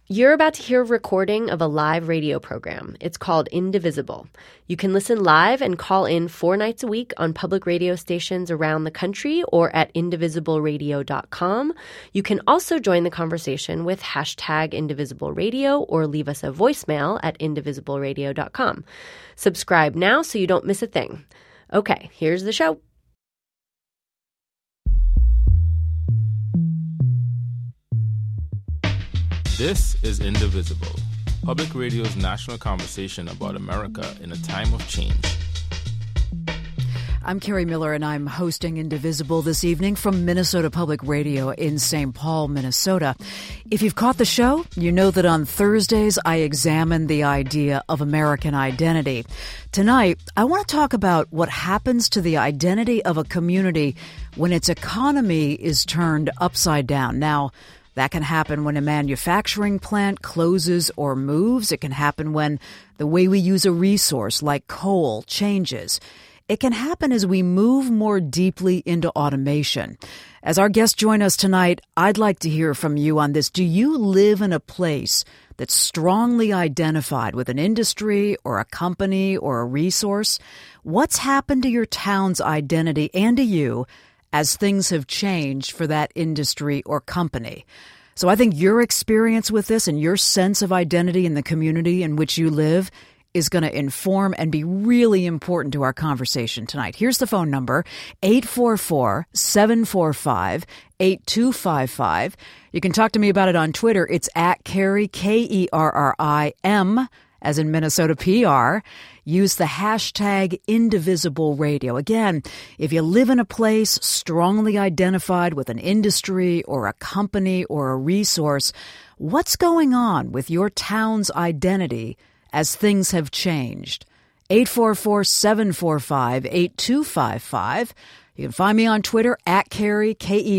You're about to hear a recording of a live radio program. It's called Indivisible. You can listen live and call in 4 nights a week on public radio stations around the country or at indivisibleradio.com. You can also join the conversation with hashtag IndivisibleRadio or leave us a voicemail at indivisibleradio.com. Subscribe now so you don't miss a thing. Okay, here's the show. This is Indivisible, public radio's national conversation about America in a time of change. I'm Carrie Miller, and I'm hosting Indivisible this evening from Minnesota Public Radio in St. Paul, Minnesota. If you've caught the show, you know that on Thursdays I examine the idea of American identity. Tonight, I want to talk about what happens to the identity of a community when its economy is turned upside down. Now, that can happen when a manufacturing plant closes or moves. It can happen when the way we use a resource like coal changes. It can happen as we move more deeply into automation. As our guests join us tonight, I'd like to hear from you on this. Do you live in a place that's strongly identified with an industry or a company or a resource? What's happened to your town's identity and to you as things have changed for that industry or company? So I think your experience with this and your sense of identity in the community in which you live is going to inform and be really important to our conversation tonight. Here's the phone number, 844-745-8255. You can talk to me about it on Twitter. It's at Kerrim, Kerrim, as in Minnesota PR. Use the hashtag IndivisibleRadio. Again, if you live in a place strongly identified with an industry or a company or a resource, what's going on with your town's identity as things have changed? 844-745-8255. You can find me on Twitter at Kerrim,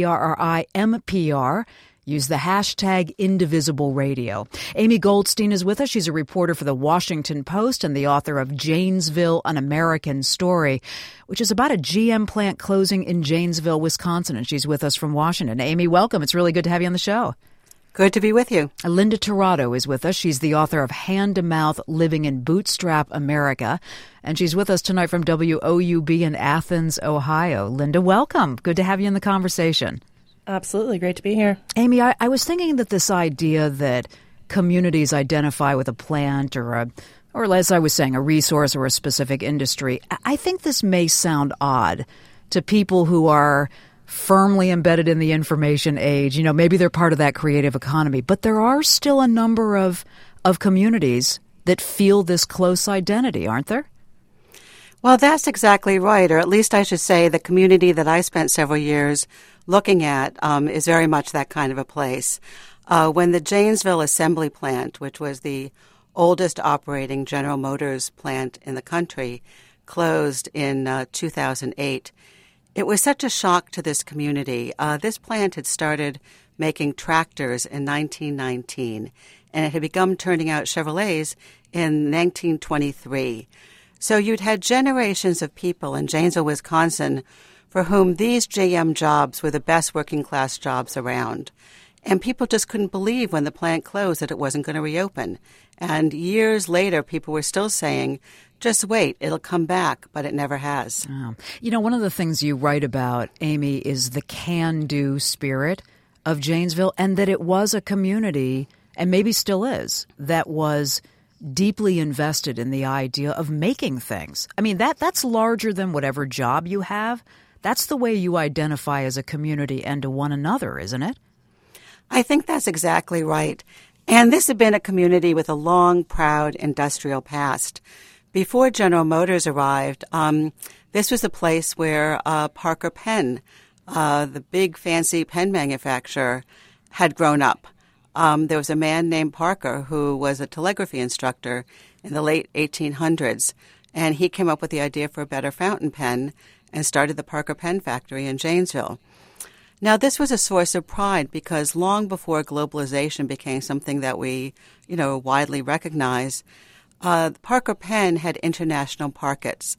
KerrimPR. Use the hashtag IndivisibleRadio. Amy Goldstein is with us. She's a reporter for The Washington Post and the author of Janesville, An American Story, which is about a GM plant closing in Janesville, Wisconsin. And she's with us from Washington. Amy, welcome. It's really good to have you on the show. Good to be with you. Linda Tirado is with us. She's the author of Hand to Mouth, Living in Bootstrap America. And she's with us tonight from WOUB in Athens, Ohio. Linda, welcome. Good to have you in the conversation. Absolutely. Great to be here. Amy, I was thinking that this idea that communities identify with a plant or as I was saying, a resource or a specific industry, I think this may sound odd to people who are firmly embedded in the information age. You know, maybe they're part of that creative economy, but there are still a number of communities that feel this close identity, aren't there? Well, that's exactly right, or at least I should say the community that I spent several years looking at is very much that kind of a place. When the Janesville Assembly Plant, which was the oldest operating General Motors plant in the country, closed in 2008, it was such a shock to this community. This plant had started making tractors in 1919, and it had begun turning out Chevrolets in 1923. So you'd had generations of people in Janesville, Wisconsin, for whom these GM jobs were the best working-class jobs around. And people just couldn't believe when the plant closed that it wasn't going to reopen. And years later, people were still saying, just wait, it'll come back, but it never has. Oh. You know, one of the things you write about, Amy, is the can-do spirit of Janesville, and that it was a community, and maybe still is, that was deeply invested in the idea of making things. I mean, that's larger than whatever job you have. That's the way you identify as a community and to one another, isn't it? I think that's exactly right. And this had been a community with a long, proud industrial past. Before General Motors arrived, this was a place where Parker Pen, the big fancy pen manufacturer, had grown up. There was a man named Parker who was a telegraphy instructor in the late 1800s, and he came up with the idea for a better fountain pen and started the Parker Pen Factory in Janesville. Now, this was a source of pride because long before globalization became something that we, widely recognize, Parker Pen had international markets.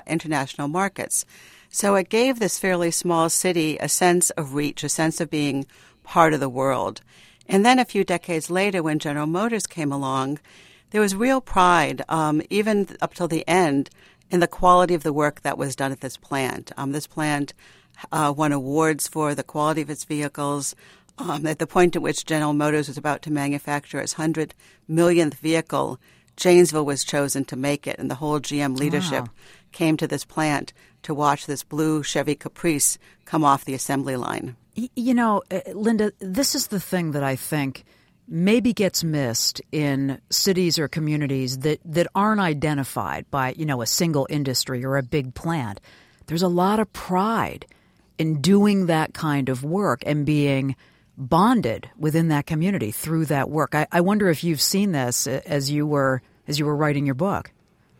So it gave this fairly small city a sense of reach, a sense of being part of the world. And then a few decades later, when General Motors came along, there was real pride, even up till the end, in the quality of the work that was done at this plant. This plant won awards for the quality of its vehicles. At the point at which General Motors was about to manufacture its 100 millionth vehicle, Janesville was chosen to make it, and the whole GM leadership came to this plant to watch this blue Chevy Caprice come off the assembly line. You know, Linda, this is the thing that I think maybe gets missed in cities or communities that aren't identified by, a single industry or a big plant. There's a lot of pride in doing that kind of work and being bonded within that community through that work. I wonder if you've seen this as you were writing your book.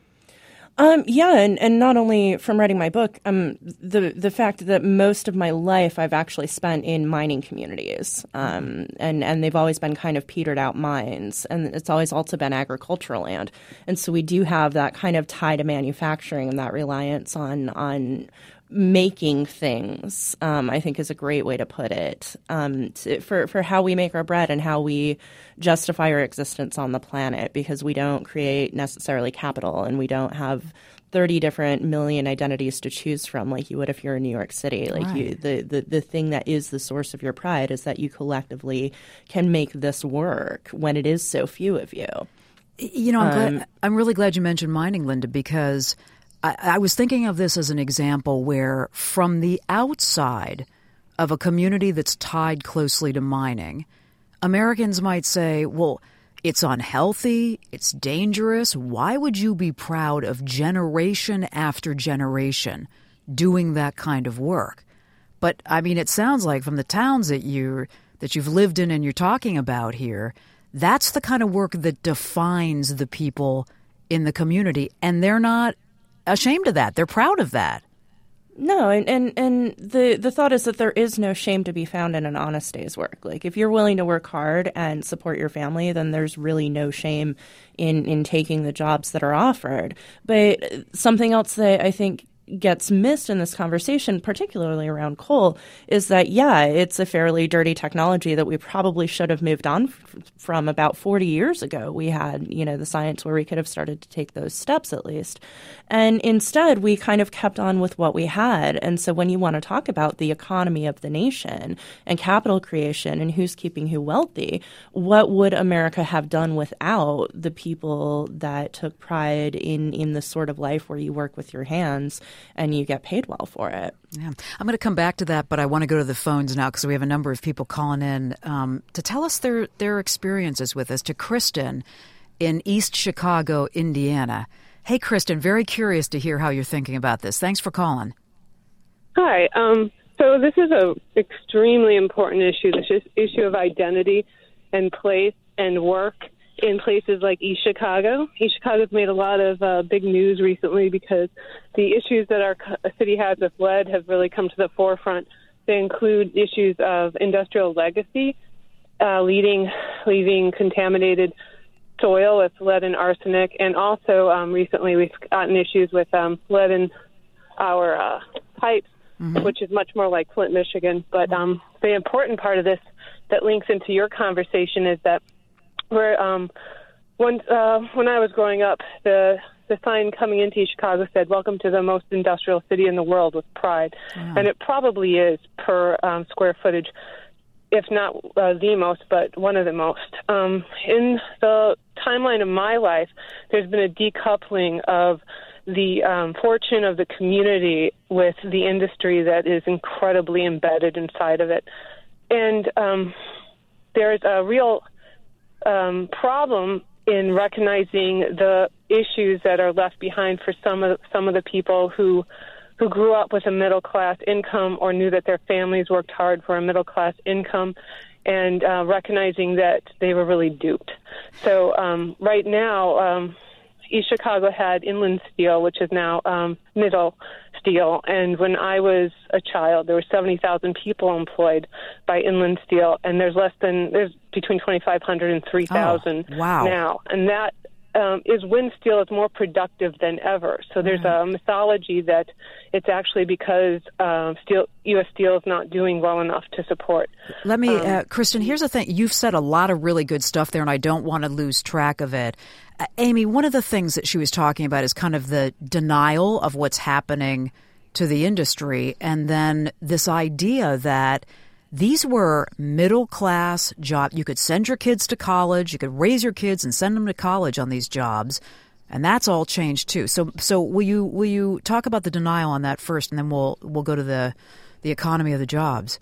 And not only from writing my book, the fact that most of my life I've actually spent in mining communities, and they've always been kind of petered out mines, and it's always also been agricultural land, and so we do have that kind of tie to manufacturing and that reliance on making things, I think is a great way to put it, for how we make our bread and how we justify our existence on the planet, because we don't create necessarily capital and we don't have 30 different million identities to choose from like you would if you're in New York City. Like right. The thing that is the source of your pride is that you collectively can make this work when it is so few of you. I'm really glad you mentioned mining, Linda, because I was thinking of this as an example where from the outside of a community that's tied closely to mining, Americans might say, well, it's unhealthy, it's dangerous. Why would you be proud of generation after generation doing that kind of work? But, I mean, it sounds like from the towns that you've lived in and you're talking about here, that's the kind of work that defines the people in the community, and they're not ashamed of that. They're proud of that. No, and the thought is that there is no shame to be found in an honest day's work. Like, if you're willing to work hard and support your family, then there's really no shame in taking the jobs that are offered. But something else that I think gets missed in this conversation, particularly around coal, is that, it's a fairly dirty technology that we probably should have moved on from about 40 years ago. We had, the science where we could have started to take those steps at least. And instead, we kind of kept on with what we had. And so when you want to talk about the economy of the nation and capital creation and who's keeping who wealthy, what would America have done without the people that took pride in the sort of life where you work with your hands and you get paid well for it? Yeah, I'm going to come back to that, but I want to go to the phones now because we have a number of people calling in to tell us their experiences with this. To Kristen in East Chicago, Indiana. Hey, Kristen, very curious to hear how you're thinking about this. Thanks for calling. Hi. So this is an extremely important issue, this issue of identity and place and work in places like East Chicago. East Chicago's made a lot of big news recently because the issues that our city has with lead have really come to the forefront. They include issues of industrial legacy, leaving contaminated soil with lead and arsenic, and also recently we've gotten issues with lead in our pipes, which is much more like Flint, Michigan. But the important part of this that links into your conversation is that when I was growing up, the sign coming into East Chicago said, "Welcome to the most industrial city in the world with pride." And it probably is per square footage, if not the most, but one of the most. In the timeline of my life, there's been a decoupling of the fortune of the community with the industry that is incredibly embedded inside of it. And there's a real problem in recognizing the issues that are left behind for some of the people who grew up with a middle-class income or knew that their families worked hard for a middle-class income, and recognizing that they were really duped. So right now, East Chicago had Inland Steel, which is now Middle Steel, and when I was a child, there were 70,000 people employed by Inland Steel, and there's between 2,500 and 3,000 now, and that is when steel is more productive than ever. So there's a mythology that it's actually because U.S. Steel is not doing well enough to support. Let me, Kristen, here's the thing. You've said a lot of really good stuff there, and I don't want to lose track of it. Amy, one of the things that she was talking about is kind of the denial of what's happening to the industry, and then this idea that these were middle-class jobs. You could send your kids to college, you could raise your kids and send them to college on these jobs, and that's all changed too. So will you talk about the denial on that first, and then we'll go to the economy of the jobs?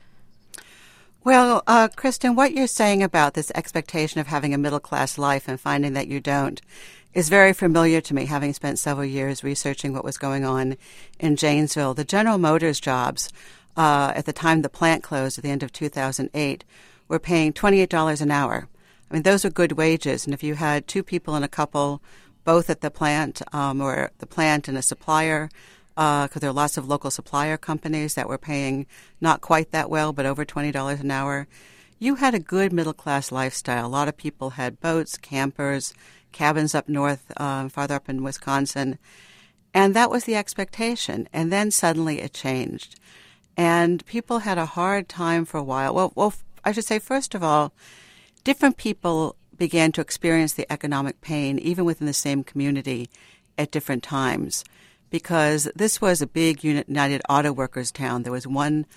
Well, Kristen, what you're saying about this expectation of having a middle-class life and finding that you don't is very familiar to me, having spent several years researching what was going on in Janesville. The General Motors jobs, at the time the plant closed at the end of 2008, were paying $28 an hour. I mean, those are good wages. And if you had two people in a couple, both at the plant or the plant and a supplier, because there are lots of local supplier companies that were paying not quite that well, but over $20 an hour, you had a good middle-class lifestyle. A lot of people had boats, campers, cabins up north, farther up in Wisconsin. And that was the expectation. And then suddenly it changed. And people had a hard time for a while. Well, I should say, first of all, different people began to experience the economic pain, even within the same community, at different times. Because this was a big United Auto Workers town. There was one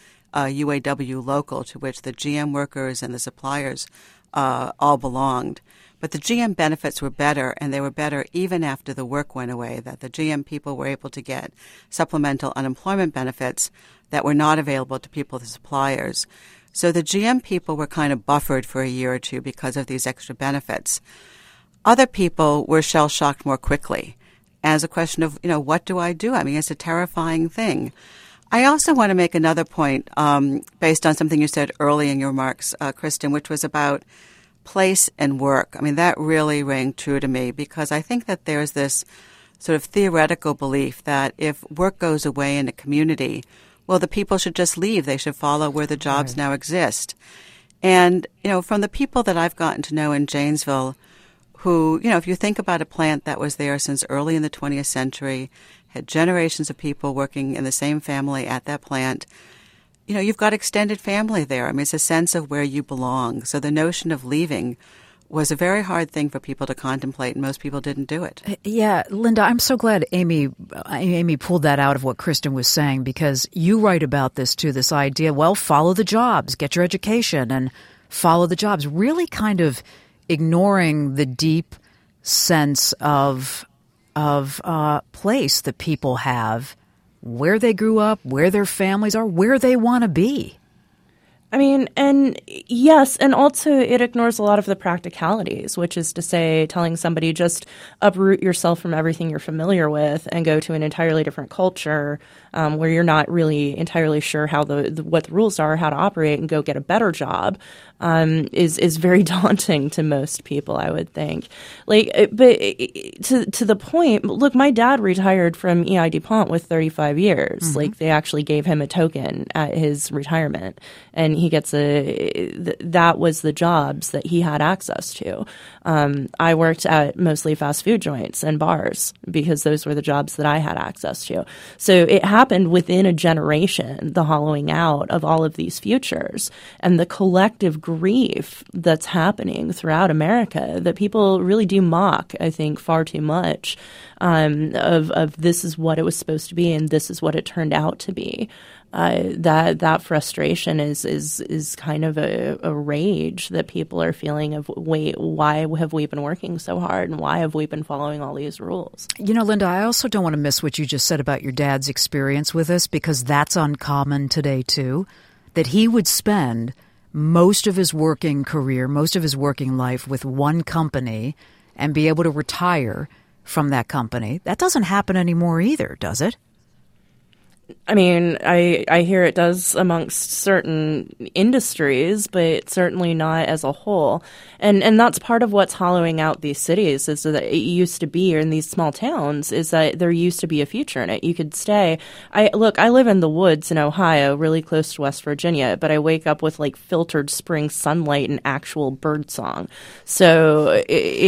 UAW local to which the GM workers and the suppliers all belonged. But the GM benefits were better, and they were better even after the work went away, that the GM people were able to get supplemental unemployment benefits that were not available to people, the suppliers. So the GM people were kind of buffered for a year or two because of these extra benefits. Other people were shell-shocked more quickly as a question of, what do I do? I mean, it's a terrifying thing. I also want to make another point based on something you said early in your remarks, Kristen, which was about place and work. I mean, that really rang true to me because I think that there's this sort of theoretical belief that if work goes away in a community, well, the people should just leave. They should follow where the jobs now exist. And, from the people that I've gotten to know in Janesville, who, if you think about a plant that was there since early in the 20th century, had generations of people working in the same family at that plant, you've got extended family there. I mean, it's a sense of where you belong. So the notion of leaving was a very hard thing for people to contemplate, and most people didn't do it. Yeah, Linda, I'm so glad Amy pulled that out of what Kristen was saying, because you write about this too, this idea, follow the jobs, get your education and follow the jobs, really kind of ignoring the deep sense of place that people have, where they grew up, where their families are, where they want to be. I mean, and yes, and also it ignores a lot of the practicalities, which is to say telling somebody just uproot yourself from everything you're familiar with and go to an entirely different culture where you're not really entirely sure how what the rules are, how to operate, and go get a better job is very daunting to most people, I would think. But to the point, look, my dad retired from EI DuPont with 35 years. Mm-hmm. They actually gave him a token at his retirement, and he gets that was the jobs that he had access to. I worked at mostly fast food joints and bars because those were the jobs that I had access to. So it happened within a generation, the hollowing out of all of these futures and the collective grief that's happening throughout America that people really do mock, I think, far too much of this is what it was supposed to be and this is what it turned out to be. That frustration is kind of a rage that people are feeling of, wait, why have we been working so hard and why have we been following all these rules? Linda, I also don't want to miss what you just said about your dad's experience with us, because that's uncommon today too, that he would spend most of his working career, most of his working life with one company and be able to retire from that company. That doesn't happen anymore either, does it? I mean, I hear it does amongst certain industries, but certainly not as a whole. And that's part of what's hollowing out these cities, is that it used to be, or in these small towns, is that there used to be a future in it. You could stay. I live in the woods in Ohio, really close to West Virginia, but I wake up with like filtered spring sunlight and actual bird song. So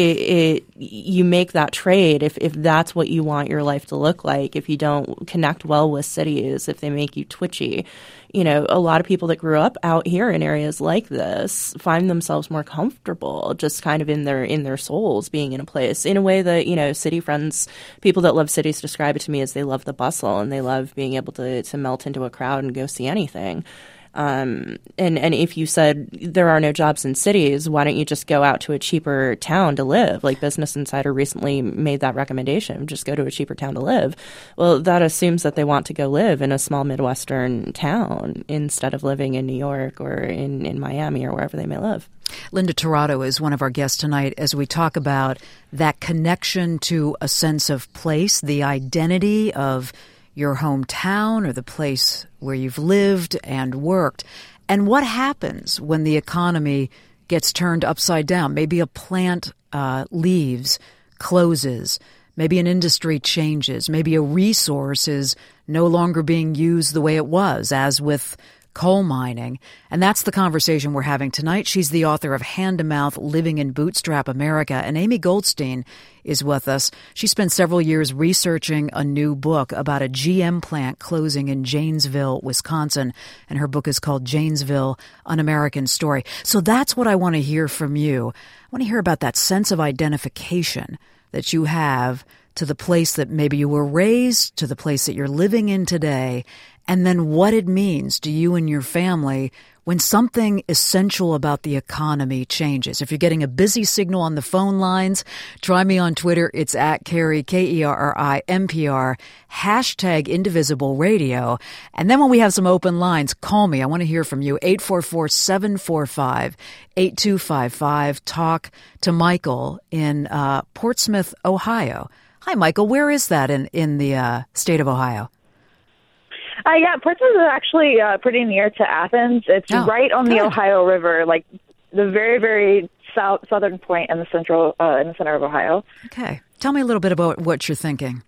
you make that trade if that's what you want your life to look like. If you don't connect well with cities, if they make you twitchy, a lot of people that grew up out here in areas like this find themselves more comfortable just kind of in their souls being in a place in a way that, city friends, people that love cities describe it to me as they love the bustle and they love being able to melt into a crowd and go see anything. And if you said there are no jobs in cities, why don't you just go out to a cheaper town to live? Like Business Insider recently made that recommendation, just go to a cheaper town to live. Well, that assumes that they want to go live in a small Midwestern town instead of living in New York or in Miami or wherever they may live. Linda Tirado is one of our guests tonight as we talk about that connection to a sense of place, the identity of your hometown or the place where you've lived and worked, and what happens when the economy gets turned upside down. Maybe a plant leaves, closes, maybe an industry changes, maybe a resource is no longer being used the way it was, as with coal mining. And that's the conversation we're having tonight. She's the author of Hand to Mouth, Living in Bootstrap America. And Amy Goldstein is with us. She spent several years researching a new book about a GM plant closing in Janesville, Wisconsin. And her book is called Janesville, An American Story. So that's what I want to hear from you. I want to hear about that sense of identification that you have to the place that maybe you were raised, to the place that you're living in today, and then what it means to you and your family when something essential about the economy changes. If you're getting a busy signal on the phone lines, try me on Twitter. It's at Kerry, Kerri, NPR, hashtag Indivisible Radio. And then when we have some open lines, call me. I want to hear from you. 844-745-8255. Talk to Michael in Portsmouth, Ohio. Hi, Michael. Where is that in the state of Ohio? Yeah, Portsmouth is actually pretty near to Athens. It's right on the Ohio River, like the very, very southern point in the center of Ohio. Okay. Tell me a little bit about what you're thinking.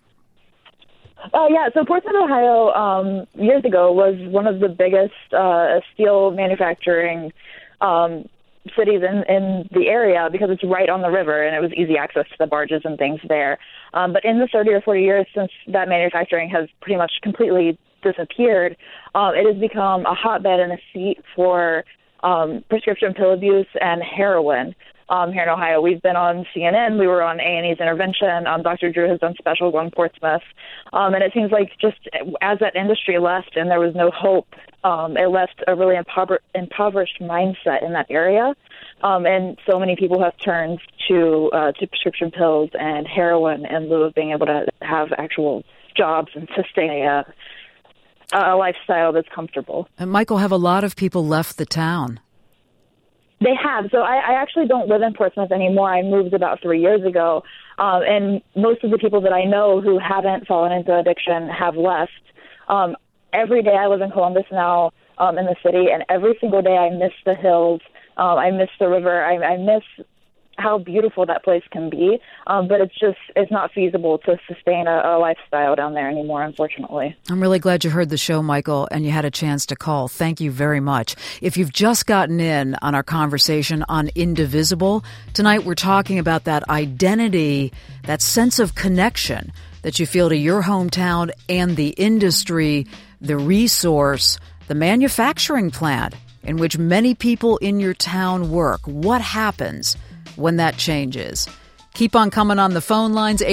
So Portsmouth, Ohio, years ago was one of the biggest steel manufacturing cities in the area because it's right on the river and it was easy access to the barges and things there. But in the 30 or 40 years since that manufacturing has pretty much completely disappeared, it has become a hotbed and a seat for prescription pill abuse and heroin here in Ohio. We've been on CNN. We were on A&E's Intervention. Dr. Drew has done specials on Portsmouth. And it seems like just as that industry left and there was no hope, it left a really impoverished mindset in that area. And so many people have turned to prescription pills and heroin in lieu of being able to have actual jobs and sustain a lifestyle that's comfortable. And Michael, have a lot of people left the town? They have. So I actually don't live in Portsmouth anymore. I moved about 3 years ago. And most of the people that I know who haven't fallen into addiction have left. Every day I live in Columbus now, in the city, and every single day I miss the hills. I miss the river. I miss how beautiful that place can be, but it's not feasible to sustain a lifestyle down there anymore, unfortunately. I'm really glad you heard the show, Michael, and you had a chance to call. Thank you very much. If you've just gotten in on our conversation on Indivisible, tonight we're talking about that identity, that sense of connection that you feel to your hometown and the industry, the resource, the manufacturing plant in which many people in your town work. What happens when that changes? Keep on coming on the phone lines,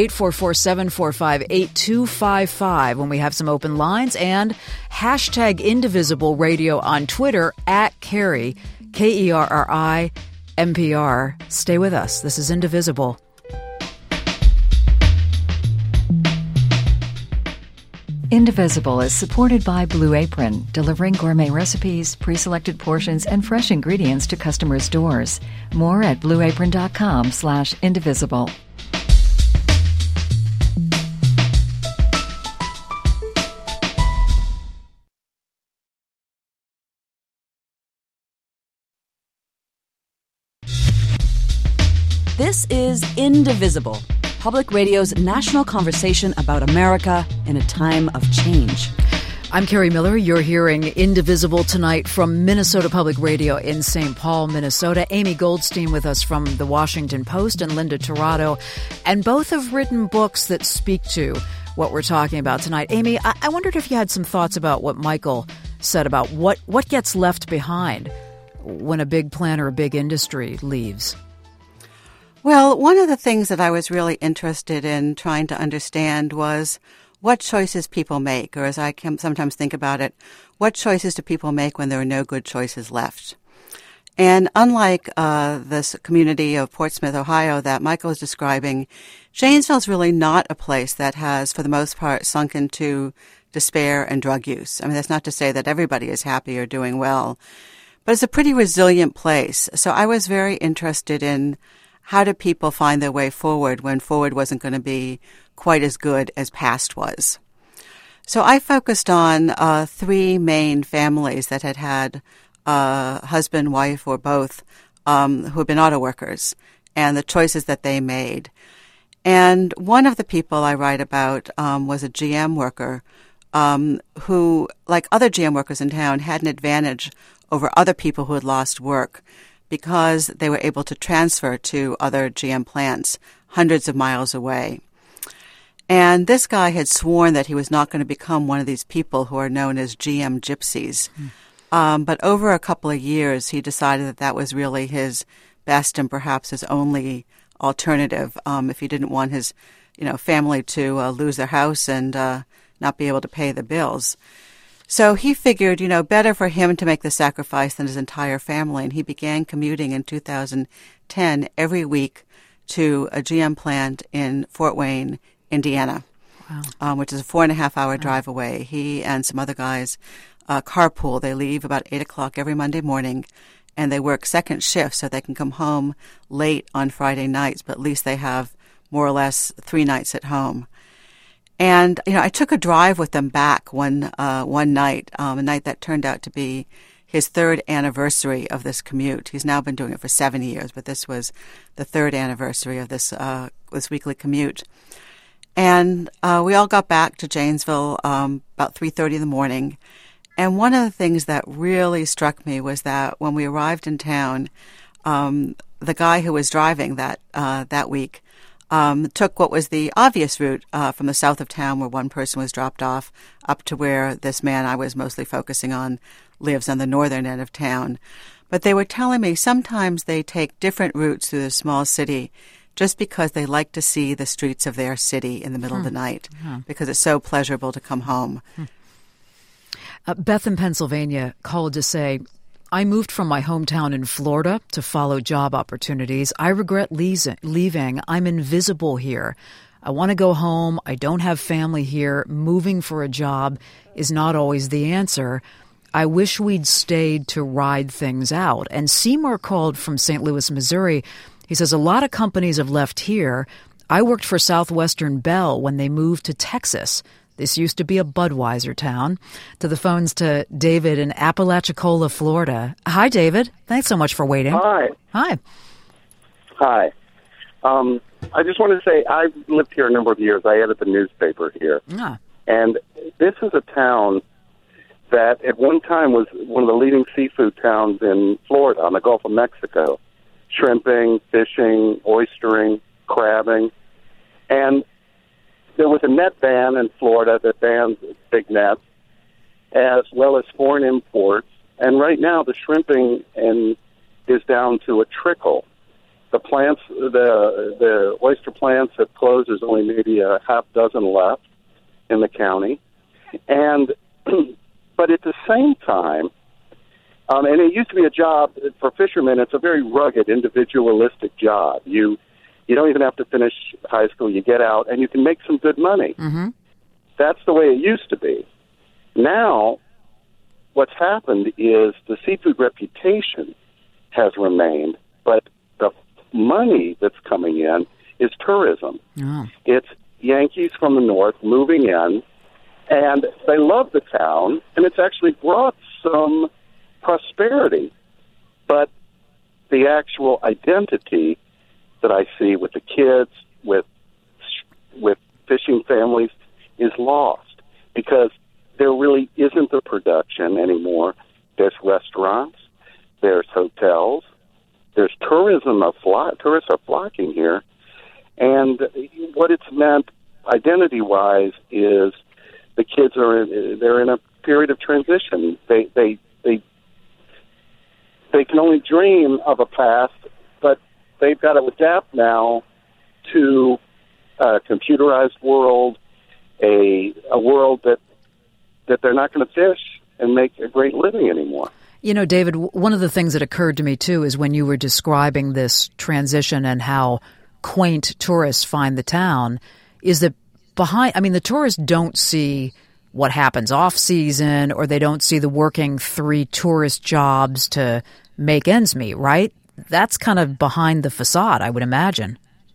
844-745-8255 when we have some open lines, and hashtag Indivisible Radio on Twitter at Kerri, Kerri, NPR. Stay with us. This is Indivisible. Indivisible is supported by Blue Apron, delivering gourmet recipes, pre-selected portions, and fresh ingredients to customers' doors. More at blueapron.com/indivisible. This is Indivisible, Public Radio's national conversation about America in a time of change. I'm Carrie Miller. You're hearing Indivisible tonight from Minnesota Public Radio in St. Paul, Minnesota. Amy Goldstein with us from The Washington Post and Linda Tirado. And both have written books that speak to what we're talking about tonight. Amy, I wondered if you had some thoughts about what Michael said about what gets left behind when a big plant or a big industry leaves. Well, one of the things that I was really interested in trying to understand was what choices people make, or as I can sometimes think about it, what choices do people make when there are no good choices left? And unlike this community of Portsmouth, Ohio that Michael is describing, Janesville is really not a place that has, for the most part, sunk into despair and drug use. I mean, that's not to say that everybody is happy or doing well, but it's a pretty resilient place. So I was very interested in how do people find their way forward when forward wasn't going to be quite as good as past was. So I focused on three main families that had husband, wife, or both who had been auto workers and the choices that they made. And one of the people I write about was a GM worker who, like other GM workers in town, had an advantage over other people who had lost work because they were able to transfer to other GM plants hundreds of miles away. And this guy had sworn that he was not going to become one of these people who are known as GM gypsies. But over a couple of years, he decided that that was really his best and perhaps his only alternative if he didn't want his family to lose their house and not be able to pay the bills. So he figured, better for him to make the sacrifice than his entire family. And he began commuting in 2010 every week to a GM plant in Fort Wayne, Indiana, which is a 4.5-hour drive away. He and some other guys carpool. They leave about 8 o'clock every Monday morning, and they work second shift so they can come home late on Friday nights, but at least they have more or less 3 nights at home. And, I took a drive with them back one night, a night that turned out to be his 3rd anniversary of this commute. He's now been doing it for 7 years, but this was the 3rd anniversary of this weekly commute. And we all got back to Janesville about 3:30 in the morning. And one of the things that really struck me was that when we arrived in town, the guy who was driving that week took what was the obvious route from the south of town where one person was dropped off up to where this man I was mostly focusing on lives on the northern end of town. But they were telling me sometimes they take different routes through the small city just because they like to see the streets of their city in the middle of the night because it's so pleasurable to come home. Beth in Pennsylvania called to say, I moved from my hometown in Florida to follow job opportunities. I regret leaving. I'm invisible here. I want to go home. I don't have family here. Moving for a job is not always the answer. I wish we'd stayed to ride things out. And Seymour called from St. Louis, Missouri. He says, a lot of companies have left here. I worked for Southwestern Bell when they moved to Texas. This used to be a Budweiser town. To the phones to David in Apalachicola, Florida. Hi, David. Thanks so much for waiting. Hi. Hi. Hi. I just want to say I've lived here a number of years. I edit the newspaper here. And this is a town that at one time was one of the leading seafood towns in Florida on the Gulf of Mexico. Shrimping, fishing, oystering, crabbing. And there was a net ban in Florida that bans big nets, as well as foreign imports. And right now, the shrimping is down to a trickle. The plants, the oyster plants have closed. There's only maybe a half dozen left in the county. And but at the same time, and it used to be a job for fishermen. It's a very rugged, individualistic job. You don't even have to finish high school. You get out, and you can make some good money. Mm-hmm. That's the way it used to be. Now, what's happened is the seafood reputation has remained, but the money that's coming in is tourism. Oh. It's Yankees from the north moving in, and they love the town, and it's actually brought some prosperity. But the actual identity that I see with the kids, with fishing families, is lost because there really isn't the production anymore. There's restaurants, there's hotels, there's tourism. Tourists are flocking here, and what it's meant identity-wise is the kids they're in a period of transition. They can only dream of a past, but they've got to adapt now to a computerized world, a world that they're not going to fish and make a great living anymore. You know, David, one of the things that occurred to me, too, is when you were describing this transition and how quaint tourists find the town, is that the tourists don't see what happens off-season, or they don't see the working 3 tourist jobs to make ends meet, right? That's kind of behind the facade, I would imagine.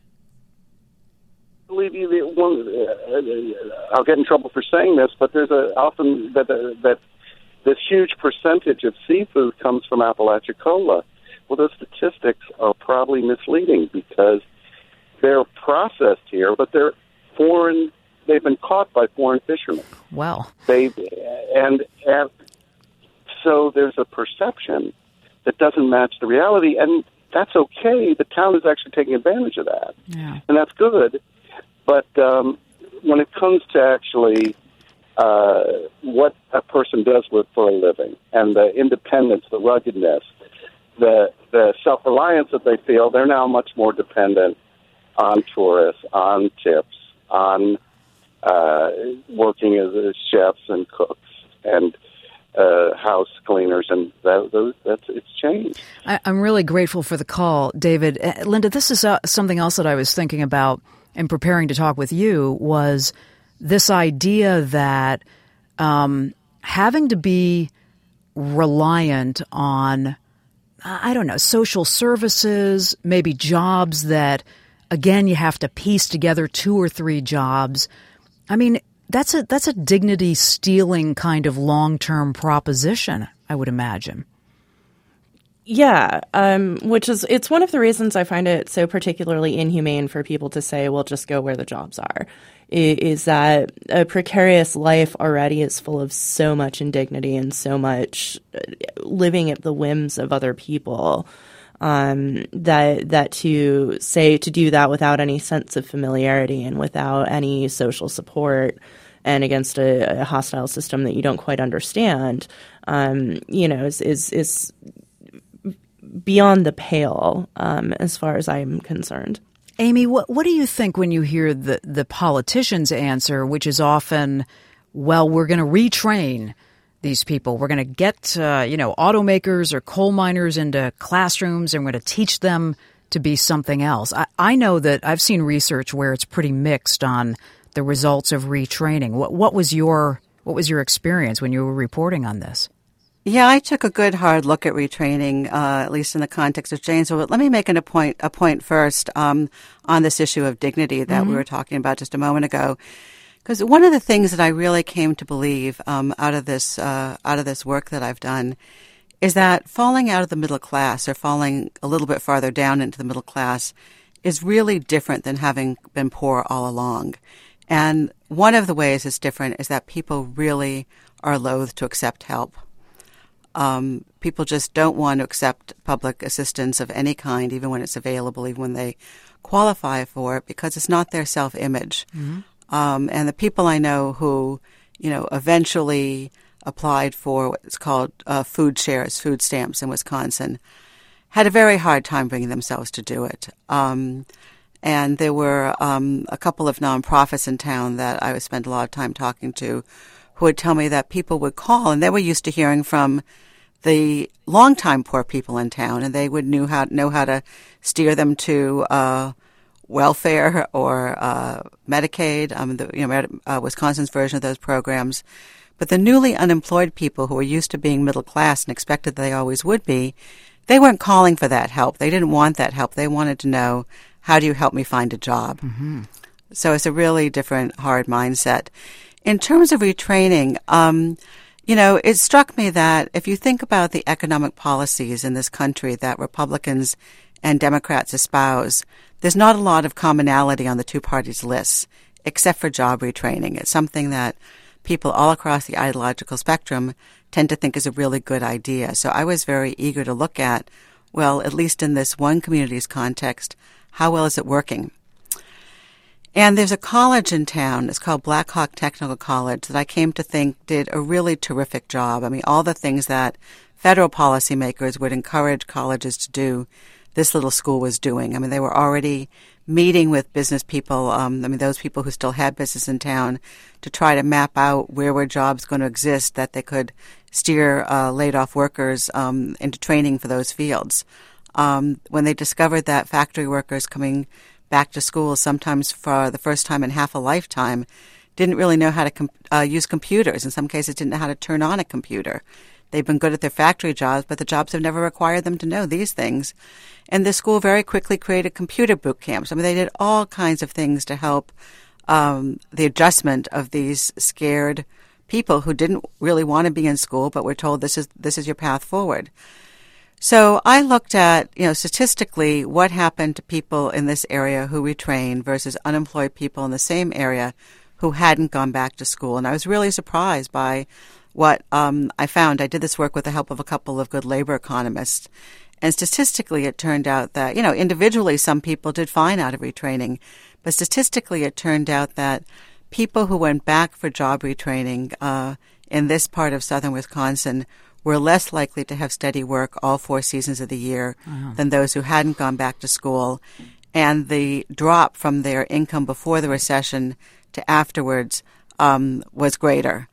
Believe you, I'll get in trouble for saying this, but there's often that this huge percentage of seafood comes from Apalachicola. Well, those statistics are probably misleading because they're processed here, but they're foreign. They've been caught by foreign fishermen. Wow. And so there's a perception that doesn't match the reality, and that's okay. The town is actually taking advantage of that, and that's good. But when it comes to actually what a person does for a living, and the independence, the ruggedness, the self-reliance that they feel, they're now much more dependent on tourists, on tips, on working as chefs and cooks and house cleaners, and it's changed. I'm really grateful for the call, David. Linda, this is something else that I was thinking about in preparing to talk with you, was this idea that having to be reliant on, social services, maybe jobs that, again, you have to piece together 2 or 3 jobs. I mean, that's a dignity-stealing kind of long-term proposition, I would imagine. Yeah, it's one of the reasons I find it so particularly inhumane for people to say, well, just go where the jobs are, is that a precarious life already is full of so much indignity and so much living at the whims of other people, that to do that without any sense of familiarity and without any social support and against a hostile system that you don't quite understand, is beyond the pale, as far as I'm concerned. Amy, what do you think when you hear the politicians' answer, which is often, well, we're going to retrain these people. We're going to get, automakers or coal miners into classrooms, and we're going to teach them to be something else. I know that I've seen research where it's pretty mixed on the results of retraining. What was your experience when you were reporting on this? Yeah, I took a good hard look at retraining, at least in the context of Janesville. But let me make a point first on this issue of dignity that we were talking about just a moment ago. Because one of the things that I really came to believe out of this work that I've done is that falling out of the middle class, or falling a little bit farther down into the middle class, is really different than having been poor all along. And one of the ways it's different is that people really are loath to accept help. People just don't want to accept public assistance of any kind, even when it's available, even when they qualify for it, because it's not their self-image. Mm-hmm. And the people I know who, eventually applied for what's called food shares, food stamps in Wisconsin, had a very hard time bringing themselves to do it. And there were a couple of nonprofits in town that I spent a lot of time talking to who would tell me that people would call, and they were used to hearing from the longtime poor people in town, and they would know how to steer them to welfare or Medicaid, Wisconsin's version of those programs. But the newly unemployed people who were used to being middle class and expected they always would be, they weren't calling for that help. They didn't want that help. They wanted to know, how do you help me find a job? Mm-hmm. So it's a really different, hard mindset. In terms of retraining, it struck me that if you think about the economic policies in this country that Republicans and Democrats espouse, there's not a lot of commonality on the two parties' lists, except for job retraining. It's something that people all across the ideological spectrum tend to think is a really good idea. So I was very eager to look at, well, at least in this one community's context, how well is it working? And there's a college in town, it's called Black Hawk Technical College, that I came to think did a really terrific job. I mean, all the things that federal policymakers would encourage colleges to do, this little school was doing. I mean, they were already meeting with business people, those people who still had business in town, to try to map out where were jobs going to exist that they could steer laid-off workers into training for those fields. When they discovered that factory workers coming back to school, sometimes for the first time in half a lifetime, didn't really know how to use computers. In some cases, didn't know how to turn on a computer. They've been good at their factory jobs, but the jobs have never required them to know these things. And the school very quickly created computer boot camps. I mean, they did all kinds of things to help the adjustment of these scared people who didn't really want to be in school, but were told this is your path forward. So I looked at, statistically what happened to people in this area who retrained versus unemployed people in the same area who hadn't gone back to school. And I was really surprised by what I found. I did this work with the help of a couple of good labor economists. And statistically, it turned out that, individually some people did fine out of retraining. But statistically, it turned out that people who went back for job retraining in this part of southern Wisconsin were less likely to have steady work all 4 seasons of the year than those who hadn't gone back to school. And the drop from their income before the recession to afterwards was greater.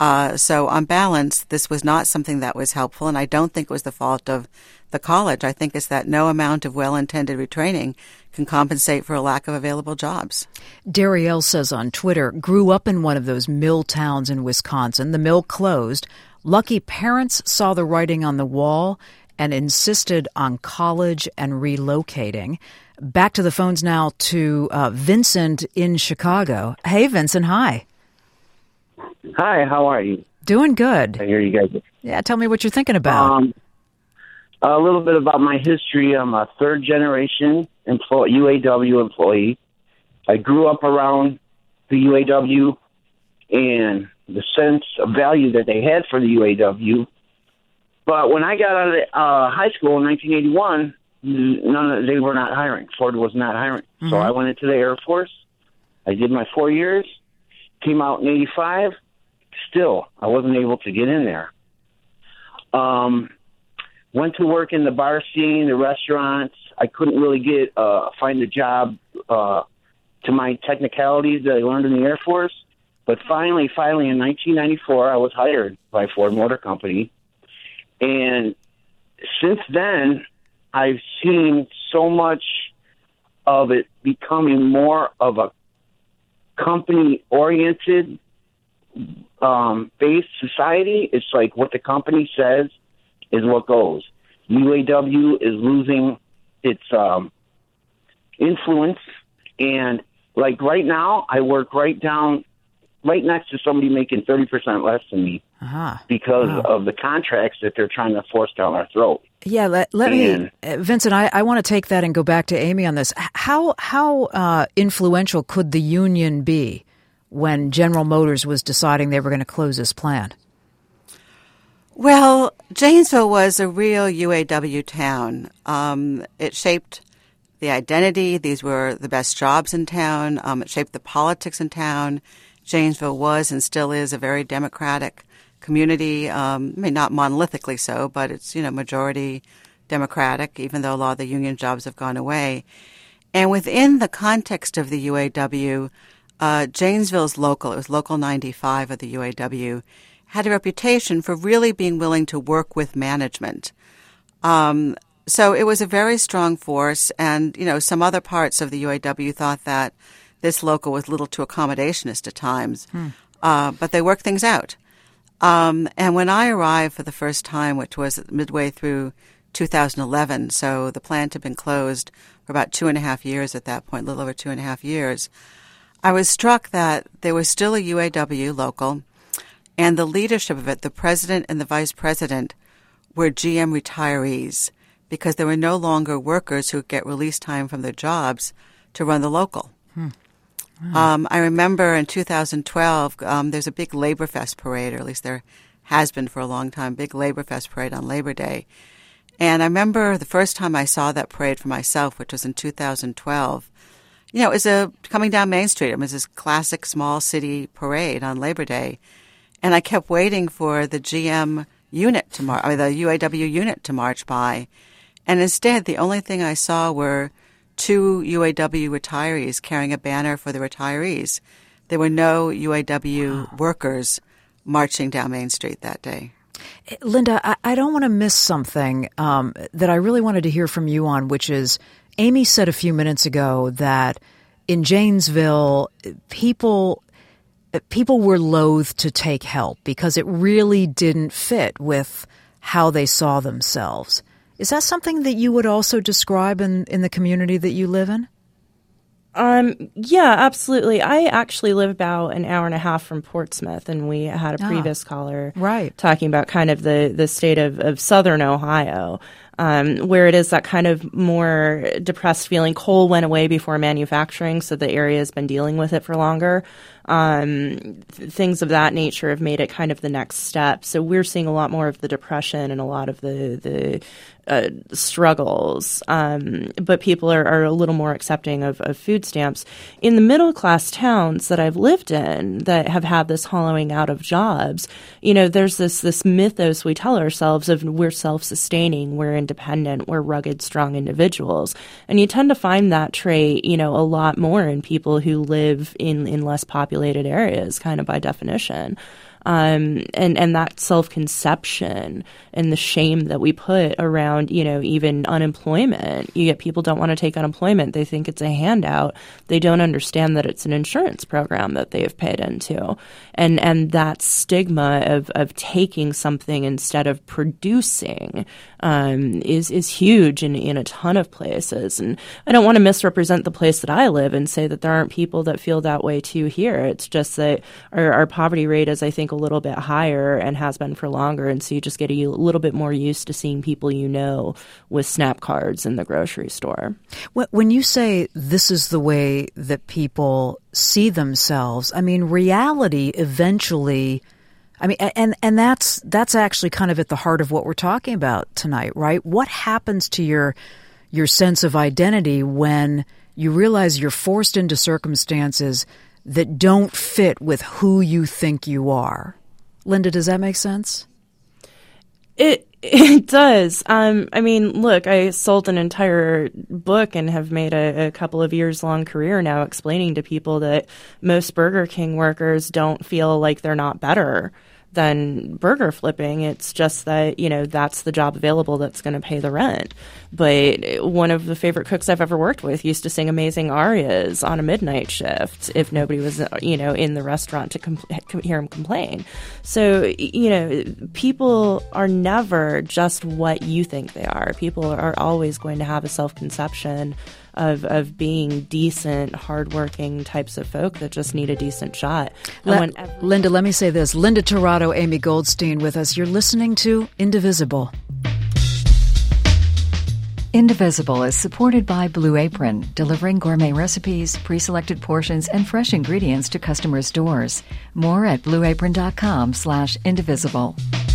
So on balance, this was not something that was helpful, and I don't think it was the fault of the college. I think it's that no amount of well-intended retraining can compensate for a lack of available jobs. Darielle says on Twitter, grew up in one of those mill towns in Wisconsin. The mill closed. Lucky parents saw the writing on the wall and insisted on college and relocating. Back to the phones now to Vincent in Chicago. Hey, Vincent, hi. Hi, how are you? Doing good. I hear you guys. Yeah, tell me what you're thinking about. A little bit about my history. I'm a third-generation UAW employee. I grew up around the UAW and the sense of value that they had for the UAW. But when I got out of high school in 1981, they were not hiring. Ford was not hiring. Mm-hmm. So I went into the Air Force. I did my 4 years, came out in 85. Still, I wasn't able to get in there. Went to work in the bar scene, the restaurants. I couldn't really find a job to my technicalities that I learned in the Air Force. But finally, in 1994, I was hired by Ford Motor Company. And since then, I've seen so much of it becoming more of a company-oriented based society. It's like what the company says is what goes. UAW is losing its influence. And like right now, I work right next to somebody making 30% less than me because of the contracts that they're trying to force down our throat. Yeah, let me, Vincent, I want to take that and go back to Amy on this. How influential could the union be when General Motors was deciding they were going to close this plant? Well, Janesville was a real UAW town. It shaped the identity. These were the best jobs in town. It shaped the politics in town. Janesville was and still is a very democratic community. Not monolithically so, but it's, majority Democratic, even though a lot of the union jobs have gone away. And within the context of the UAW, Janesville's local, it was Local 95 of the UAW, had a reputation for really being willing to work with management. So it was a very strong force, and, some other parts of the UAW thought that this local was a little too accommodationist at times, but they worked things out. And when I arrived for the first time, which was midway through 2011, so the plant had been closed for about 2.5 years at that point, a little over 2.5 years, I was struck that there was still a UAW local, and the leadership of it, the president and the vice president, were GM retirees. because there were no longer workers who get release time from their jobs to run the local. I remember in 2012, there's a big Labor Fest parade, or at least there has been for a long time, big Labor Fest parade on Labor Day. And I remember the first time I saw that parade for myself, which was in 2012. It was coming down Main Street. It was this classic small city parade on Labor Day. And I kept waiting for the GM unit the UAW unit to march by. And instead, the only thing I saw were 2 UAW retirees carrying a banner for the retirees. There were no UAW workers marching down Main Street that day. Linda, I don't want to miss something that I really wanted to hear from you on, which is Amy said a few minutes ago that in Janesville, people were loath to take help because it really didn't fit with how they saw themselves. Is that something that you would also describe in the community that you live in? Yeah, absolutely. I actually live about an hour and a half from Portsmouth, and we had a previous caller talking about kind of the state of southern Ohio, where it is that kind of more depressed feeling. Coal went away before manufacturing, so the area has been dealing with it for longer. Things of that nature have made it kind of the next step. So we're seeing a lot more of the depression and a lot of the struggles. But people are a little more accepting of food stamps. In the middle class towns that I've lived in that have had this hollowing out of jobs, there's this mythos we tell ourselves of we're self-sustaining, we're independent, we're rugged, strong individuals. And you tend to find that trait, a lot more in people who live in less populated areas, kind of by definition. And that self-conception and the shame that we put around, even unemployment. You get people don't want to take unemployment. They think it's a handout. They don't understand that it's an insurance program that they've paid into. And that stigma of taking something instead of producing is huge in a ton of places. And I don't want to misrepresent the place that I live and say that there aren't people that feel that way too here. It's just that our poverty rate is, I think, a little bit higher and has been for longer. And so you just get a little bit more used to seeing people with SNAP cards in the grocery store. When you say this is the way that people see themselves, I mean, reality eventually, and that's actually kind of at the heart of what we're talking about tonight, right? What happens to your sense of identity when you realize you're forced into circumstances that don't fit with who you think you are? Linda, does that make sense? It does. Look, I sold an entire book and have made a couple of years-long career now explaining to people that most Burger King workers don't feel like they're not better than burger flipping. It's just that, that's the job available that's going to pay the rent. But one of the favorite cooks I've ever worked with used to sing amazing arias on a midnight shift if nobody was, in the restaurant to hear him complain. So, people are never just what you think they are. People are always going to have a self-conception of being decent, hardworking types of folk that just need a decent shot. Linda, let me say this. Linda Tirado, Amy Goldstein with us. You're listening to Indivisible. Indivisible is supported by Blue Apron, delivering gourmet recipes, pre-selected portions, and fresh ingredients to customers' doors. More at blueapron.com/indivisible.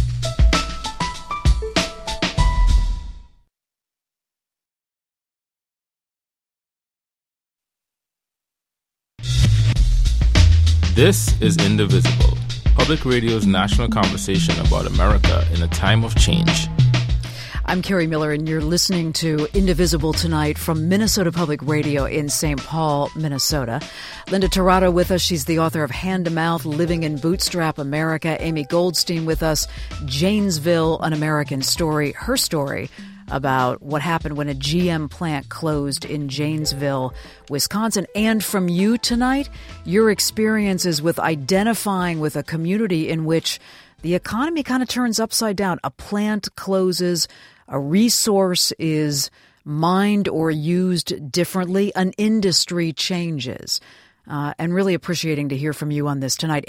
This is Indivisible, Public Radio's national conversation about America in a time of change. I'm Carrie Miller, and you're listening to Indivisible tonight from Minnesota Public Radio in St. Paul, Minnesota. Linda Tirado with us. She's the author of Hand to Mouth, Living in Bootstrap America. Amy Goldstein with us, Janesville, An American Story. Her story about what happened when a GM plant closed in Janesville, Wisconsin. And from you tonight, your experiences with identifying with a community in which the economy kind of turns upside down. A plant closes, a resource is mined or used differently, an industry changes. and really appreciating to hear from you on this tonight.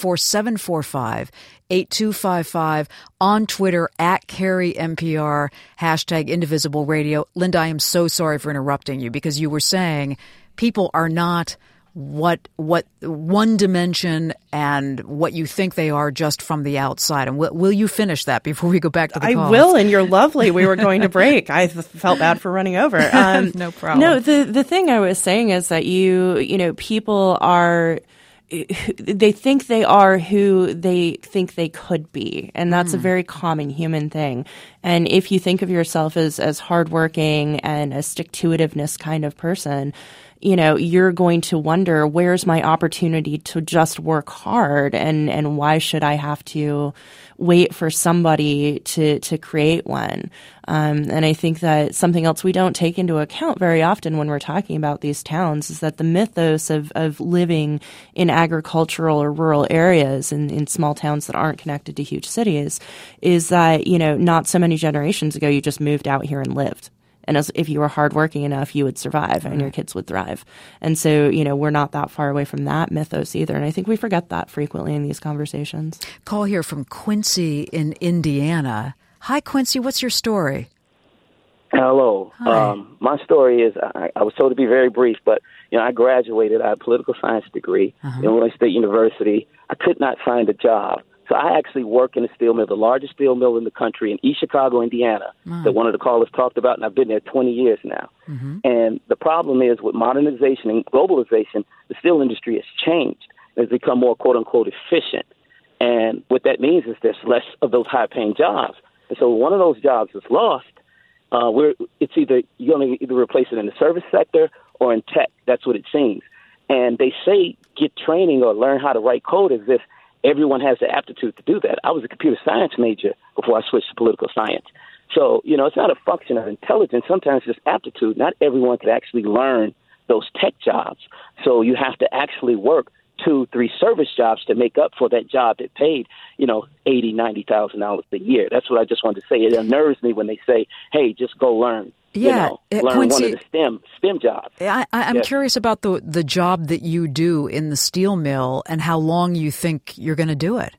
844-745-8255 on Twitter @CarrieNPR, #Indivisible Radio. Linda, I am so sorry for interrupting you because you were saying people are not what one dimension and what you think they are just from the outside. And will you finish that before we go back to the calls? I will, and you're lovely. We were going to break. I felt bad for running over. No problem. No, the thing I was saying is that people are, they think they are who they think they could be. And that's a very common human thing. And if you think of yourself as hardworking and a stick-to-itiveness kind of person, you're going to wonder, where's my opportunity to just work hard, and why should I have to wait for somebody to create one? And I think that something else we don't take into account very often when we're talking about these towns is that the mythos of living in agricultural or rural areas in small towns that aren't connected to huge cities is that, not so many generations ago, you just moved out here and lived. And if you were hardworking enough, you would survive and your kids would thrive. And so, we're not that far away from that mythos either. And I think we forget that frequently in these conversations. Call here from Quincy in Indiana. Hi, Quincy. What's your story? Hello. Hi. My story is I was told to be very brief, but, I graduated. I had a political science degree in Illinois State University. I could not find a job. So I actually work in a steel mill, the largest steel mill in the country in East Chicago, Indiana, that one of the callers talked about, and I've been there 20 years now. And the problem is with modernization and globalization, the steel industry has changed. It's become more, quote-unquote, efficient. And what that means is there's less of those high-paying jobs. And so one of those jobs is lost. It's either you're going to either replace it in the service sector or in tech. That's what it seems. And they say get training or learn how to write code as if everyone has the aptitude to do that. I was a computer science major before I switched to political science. So, it's not a function of intelligence. Sometimes it's aptitude. Not everyone could actually learn those tech jobs. So you have to actually work 2-3 service jobs to make up for that job that paid, $80,000, $90,000 a year. That's what I just wanted to say. It unnerves me when they say, hey, just go learn. Learn Quincy, one of the STEM jobs. I'm curious about the job that you do in the steel mill and how long you think you're going to do it.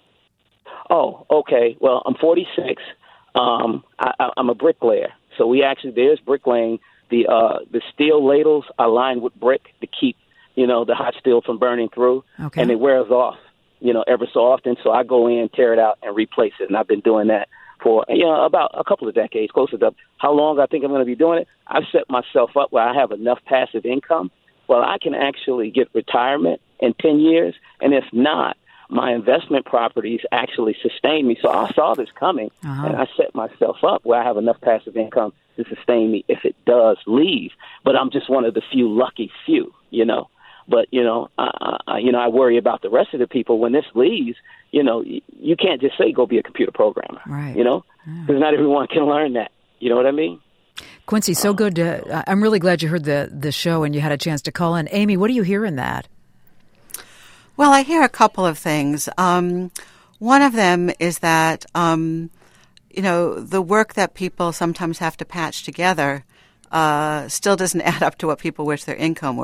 Oh, okay. Well, I'm 46. I'm a bricklayer. So there's bricklaying. The steel ladles are lined with brick to keep, the hot steel from burning through. Okay. And it wears off, ever so often. So I go in, tear it out, and replace it. And I've been doing that for about a couple of decades, closer to how long I think I'm going to be doing it. I've set myself up where I have enough passive income where I can actually get retirement in 10 years. And if not, my investment properties actually sustain me. So I saw this coming, and I set myself up where I have enough passive income to sustain me if it does leave. But I'm just one of the lucky few, But, I worry about the rest of the people. When this leaves, you can't just say go be a computer programmer, right? Because not everyone can learn that. You know what I mean? Quincy, so good. I'm really glad you heard the show and you had a chance to call in. Amy, what do you hear in that? Well, I hear a couple of things. One of them is that, the work that people sometimes have to patch together still doesn't add up to what people wish their income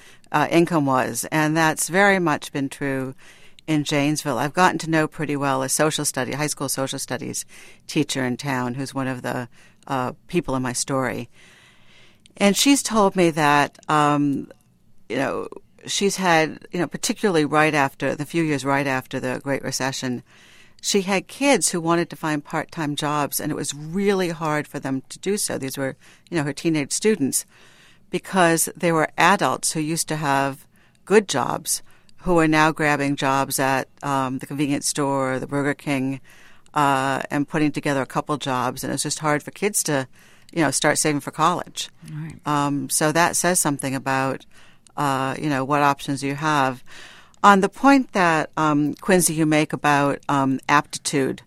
was. And that's very much been true in Janesville. I've gotten to know pretty well a high school social studies teacher in town who's one of the people in my story. And she's told me that, she's had, particularly the few years right after the Great Recession, she had kids who wanted to find part-time jobs, and it was really hard for them to do so. These were, her teenage students, because they were adults who used to have good jobs who are now grabbing jobs at the convenience store, the Burger King, and putting together a couple jobs. And it's just hard for kids to, start saving for college. Right. So that says something about, what options you have. On the point that, Quincy, you make about aptitude,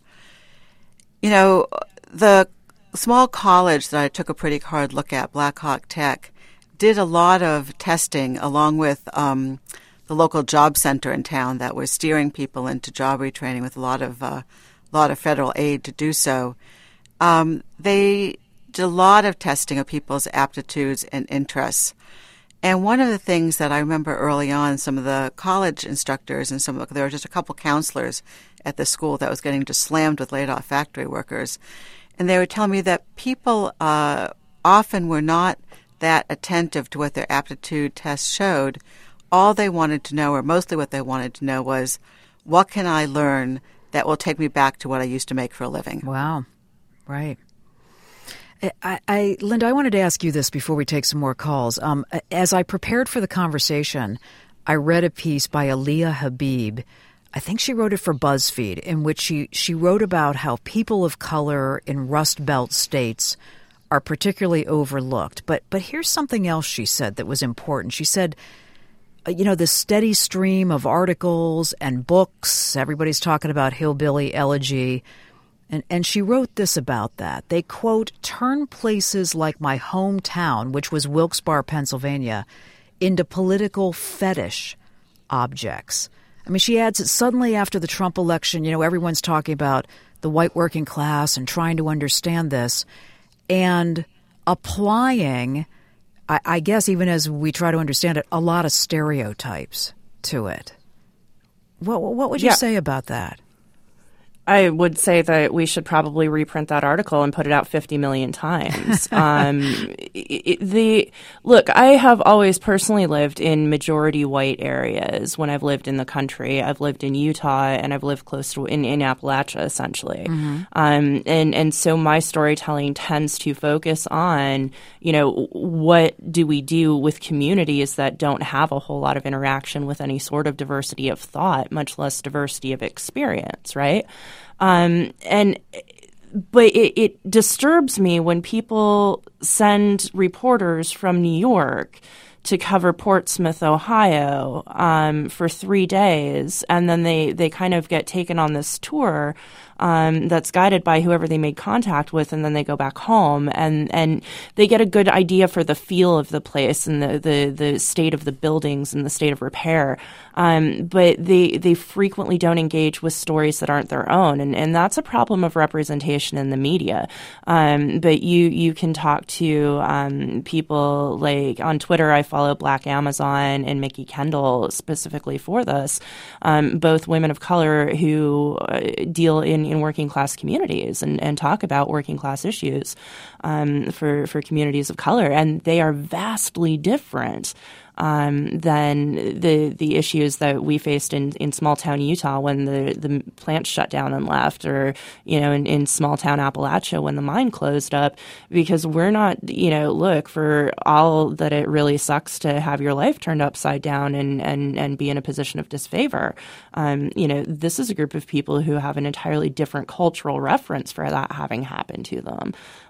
the small college that I took a pretty hard look at, Blackhawk Tech, did a lot of testing along with the local job center in town that was steering people into job retraining with a lot of federal aid to do so. They did a lot of testing of people's aptitudes and interests. And one of the things that I remember early on, some of the college instructors and there were just a couple counselors at the school that was getting just slammed with laid-off factory workers. And they would tell me that people often were not that attentive to what their aptitude tests showed. All they wanted to know, or mostly what they wanted to know, was, what can I learn that will take me back to what I used to make for a living? Wow. Right. Linda, I wanted to ask you this before we take some more calls. As I prepared for the conversation, I read a piece by Aliyah Habib. I think she wrote it for BuzzFeed, in which she wrote about how people of color in Rust Belt states are particularly overlooked. But here's something else she said that was important. She said, the steady stream of articles and books, everybody's talking about hillbilly elegy. And she wrote this about that. They, quote, turn places like my hometown, which was Wilkes-Barre, Pennsylvania, into political fetish objects. I mean, she adds that suddenly after the Trump election, everyone's talking about the white working class and trying to understand this and applying, I guess, even as we try to understand it, a lot of stereotypes to it. What would you say about that? I would say that we should probably reprint that article and put it out 50 million times. Look, I have always personally lived in majority white areas when I've lived in the country. I've lived in Utah and I've lived close to in Appalachia, essentially. Mm-hmm. And so my storytelling tends to focus on, what do we do with communities that don't have a whole lot of interaction with any sort of diversity of thought, much less diversity of experience, right? But it disturbs me when people send reporters from New York to cover Portsmouth, Ohio, for 3 days, and then they kind of get taken on this tour that's guided by whoever they made contact with, and then they go back home and they get a good idea for the feel of the place and the state of the buildings and the state of repair. But they frequently don't engage with stories that aren't their own, and that's a problem of representation in the media. But you can talk to people like on Twitter. I follow Black Amazon and Mickey Kendall specifically for this, both women of color who deal in working class communities and talk about working class issues for communities of color, and they are vastly different than the issues that we faced in small town Utah when the plant shut down and left, or in small town Appalachia when the mine closed up. Because we're not, look, for all that it really sucks to have your life turned upside down and be in a position of disfavor. This is a group of people who have an entirely different cultural reference for that having happened to them.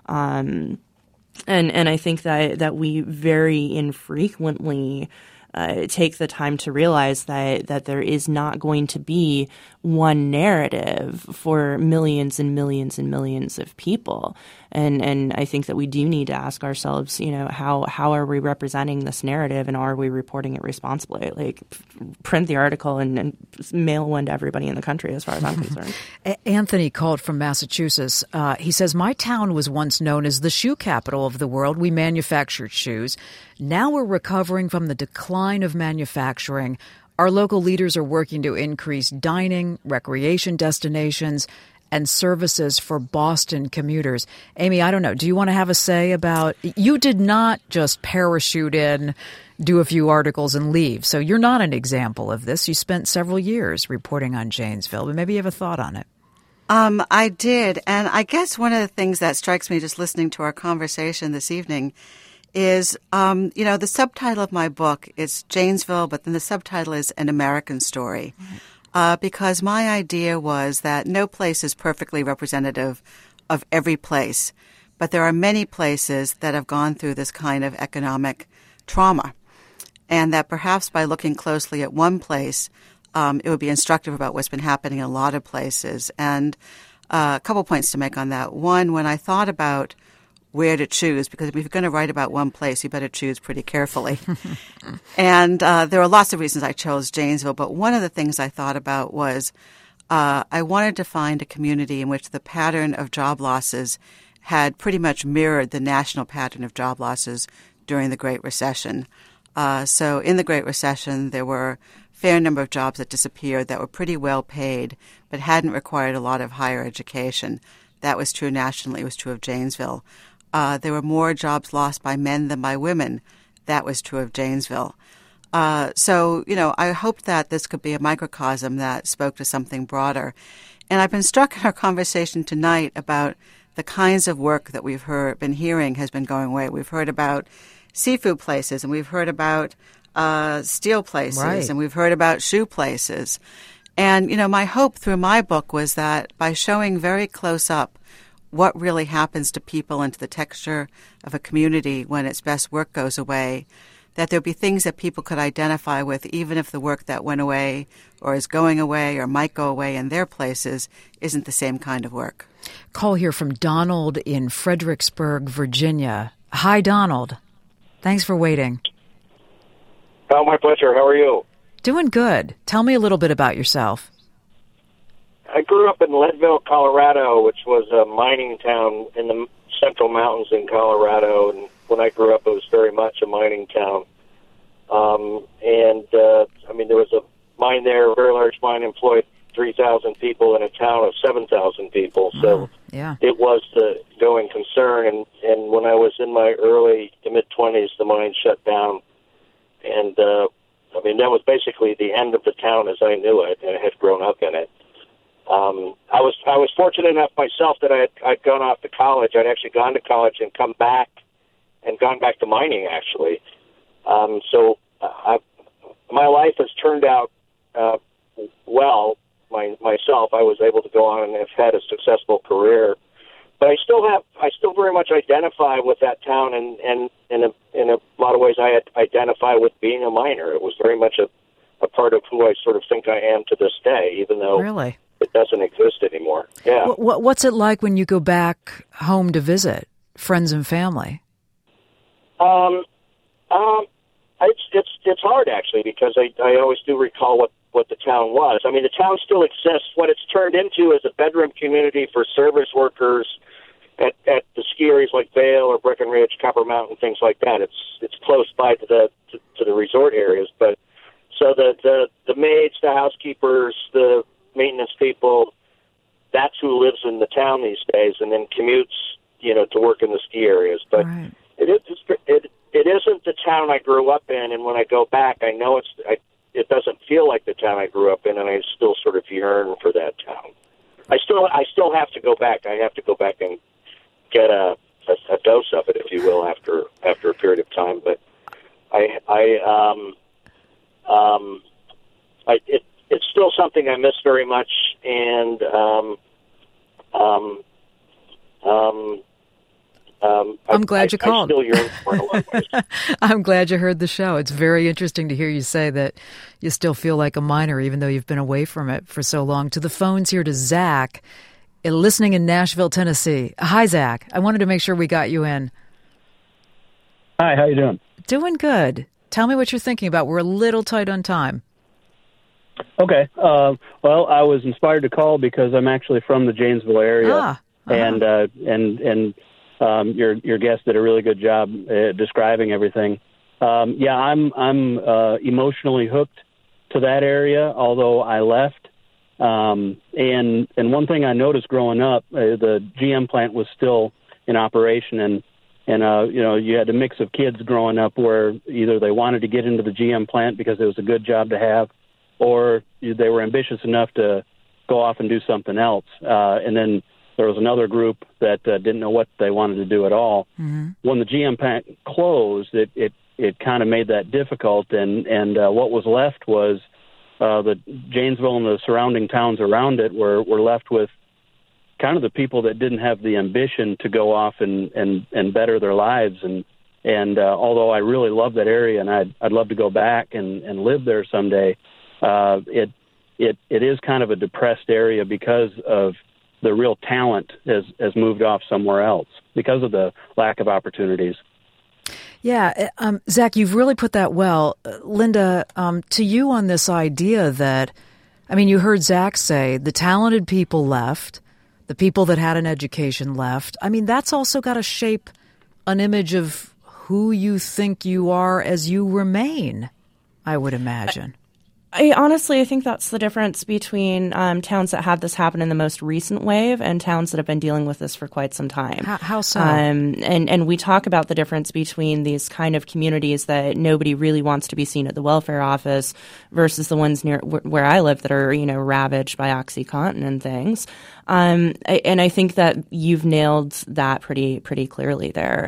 And I think that we very infrequently take the time to realize that there is not going to be one narrative for millions and millions and millions of people. And I think that we do need to ask ourselves, how are we representing this narrative, and are we reporting it responsibly? Like, print the article and mail one to everybody in the country, as far as I'm concerned. Anthony called from Massachusetts. He says, my town was once known as the shoe capital of the world. We manufactured shoes. Now we're recovering from the decline of manufacturing. Our local leaders are working to increase dining, recreation destinations, and services for Boston commuters. Amy, I don't know. Do you want to have a say about, you did not just parachute in, do a few articles and leave. So you're not an example of this. You spent several years reporting on Janesville, but maybe you have a thought on it. I did. And I guess one of the things that strikes me just listening to our conversation this evening is, the subtitle of my book is Janesville, but then the subtitle is An American Story. Right. Because my idea was that no place is perfectly representative of every place, but there are many places that have gone through this kind of economic trauma, and that perhaps by looking closely at one place, it would be instructive about what's been happening in a lot of places. And a couple points to make on that. One, when I thought about where to choose, because if you're going to write about one place, you better choose pretty carefully. And there are lots of reasons I chose Janesville, but one of the things I thought about was I wanted to find a community in which the pattern of job losses had pretty much mirrored the national pattern of job losses during the Great Recession. So in the Great Recession, there were a fair number of jobs that disappeared that were pretty well paid but hadn't required a lot of higher education. That was true nationally. It was true of Janesville. There were more jobs lost by men than by women. That was true of Janesville. So, I hoped that this could be a microcosm that spoke to something broader. And I've been struck in our conversation tonight about the kinds of work that we've been hearing has been going away. We've heard about seafood places, and we've heard about steel places, right, and we've heard about shoe places. And, my hope through my book was that by showing very close up what really happens to people and to the texture of a community when its best work goes away, that there'll be things that people could identify with, even if the work that went away or is going away or might go away in their places isn't the same kind of work. Call here from Donald in Fredericksburg, Virginia. Hi, Donald. Thanks for waiting. Oh, my pleasure. How are you? Doing good. Tell me a little bit about yourself. I grew up in Leadville, Colorado, which was a mining town in the Central Mountains in Colorado, and when I grew up, it was very much a mining town. There was a mine there, a very large mine, employed 3,000 people in a town of 7,000 people. So It was the going concern. And when I was in my early to mid-20s, the mine shut down. And, that was basically the end of the town as I knew it, and I had grown up in it. I was fortunate enough myself that I'd gone off to college. I'd actually gone to college and come back and gone back to mining, actually. My life has turned out well. Myself, I was able to go on and have had a successful career. But I still very much identify with that town, and in a lot of ways I identify with being a miner. It was very much a part of who I sort of think I am to this day, even though really? It doesn't exist anymore. Yeah. What's it like when you go back home to visit friends and family? It's hard, actually, because I always do recall what the town was. I mean, the town still exists. What it's turned into is a bedroom community for service workers at the ski areas like Vail or Breckenridge, Copper Mountain, things like that. It's close by to the resort areas, but so the maids, the housekeepers, the maintenance people, that's who lives in the town these days, and then commutes, to work in the ski areas. But right. It isn't the town I grew up in, and when I go back, I know it doesn't feel like the town I grew up in, and I still sort of yearn for that town. I still have to go back. I have to go back and get a dose of it, if you will, after a period of time. But it's still something I miss very much, and I'm glad you called. I still yearn for it a lot of ways. I'm glad you heard the show. It's very interesting to hear you say that you still feel like a miner, even though you've been away from it for so long. To the phones here to Zach, listening in Nashville, Tennessee. Hi, Zach. I wanted to make sure we got you in. Hi, how you doing? Doing good. Tell me what you're thinking about. We're a little tight on time. Okay. Well, I was inspired to call because I'm actually from the Janesville area, and your guest did a really good job describing everything. I'm emotionally hooked to that area, although I left. And one thing I noticed growing up, the GM plant was still in operation, and you had a mix of kids growing up where either they wanted to get into the GM plant because it was a good job to have, or they were ambitious enough to go off and do something else. And then there was another group that didn't know what they wanted to do at all. Mm-hmm. When the GM plant closed, it kind of made that difficult, and what was left was the Janesville and the surrounding towns around it were left with kind of the people that didn't have the ambition to go off and better their lives. And although I really love that area and I'd love to go back and live there someday, it is kind of a depressed area because of the real talent has moved off somewhere else because of the lack of opportunities. Yeah, Zach, you've really put that well. Linda, to you on this idea that, you heard Zach say the talented people left, the people that had an education left. That's also got to shape an image of who you think you are as you remain, I would imagine. I think that's the difference between towns that had this happen in the most recent wave and towns that have been dealing with this for quite some time. How so? And we talk about the difference between these kind of communities that nobody really wants to be seen at the welfare office versus the ones near where I live that are, ravaged by OxyContin and things. And I think that you've nailed that pretty clearly there.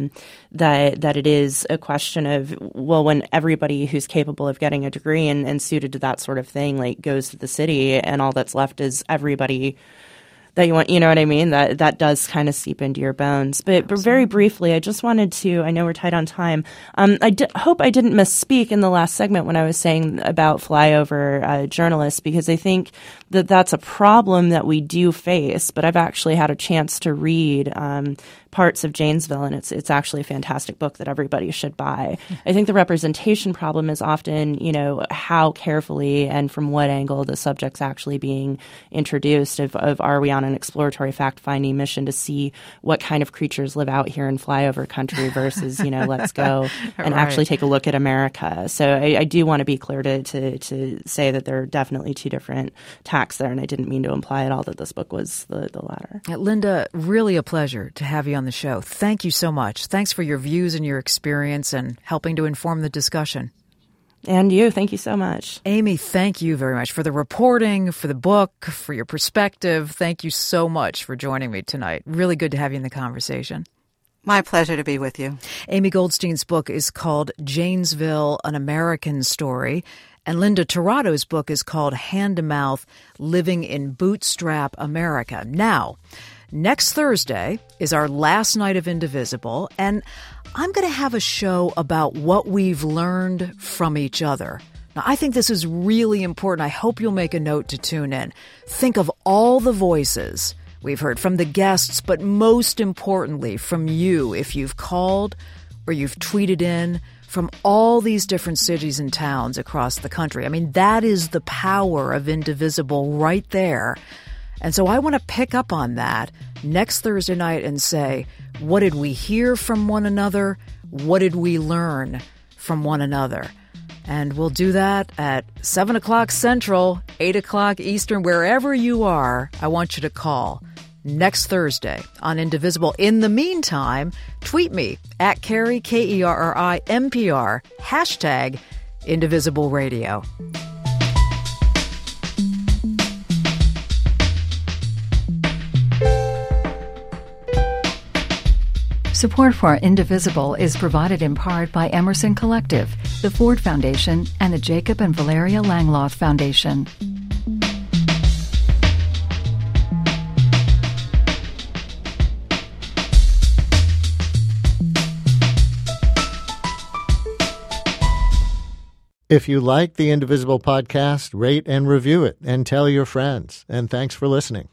That it is a question of, well, when everybody who's capable of getting a degree and suited to that sort of thing goes to the city, and all that's left is everybody that you want, you know what I mean? That does kind of seep into your bones. But very briefly, I just wanted to, I know we're tight on time. I hope I didn't misspeak in the last segment when I was saying about flyover journalists, because I think that that's a problem that we do face. But I've actually had a chance to read parts of Janesville, and it's actually a fantastic book that everybody should buy. I think the representation problem is often, how carefully and from what angle the subject's actually being introduced, of are we on an exploratory fact-finding mission to see what kind of creatures live out here in flyover country versus, let's go and actually take a look at America. So I do want to be clear to say that there are definitely two different tacks there, and I didn't mean to imply at all that this book was the latter. Linda, really a pleasure to have you on the show. Thank you so much. Thanks for your views and your experience and helping to inform the discussion. And you, thank you so much. Amy, thank you very much for the reporting, for the book, for your perspective. Thank you so much for joining me tonight. Really good to have you in the conversation. My pleasure to be with you. Amy Goldstein's book is called Janesville, An American Story. And Linda Tirado's book is called Hand to Mouth, Living in Bootstrap America. Now, next Thursday is our last night of Indivisible, and I'm going to have a show about what we've learned from each other. Now, I think this is really important. I hope you'll make a note to tune in. Think of all the voices we've heard from the guests, but most importantly, from you, if you've called or you've tweeted in, from all these different cities and towns across the country. I mean, that is the power of Indivisible right there. And so I want to pick up on that next Thursday night and say, what did we hear from one another? What did we learn from one another? And we'll do that at 7 o'clock Central, 8 o'clock Eastern, wherever you are. I want you to call next Thursday on Indivisible. In the meantime, tweet me at Kerry, Kerri, NPR, hashtag Indivisible Radio. Support for Indivisible is provided in part by Emerson Collective, the Ford Foundation, and the Jacob and Valeria Langloth Foundation. If you like the Indivisible podcast, rate and review it and tell your friends. And thanks for listening.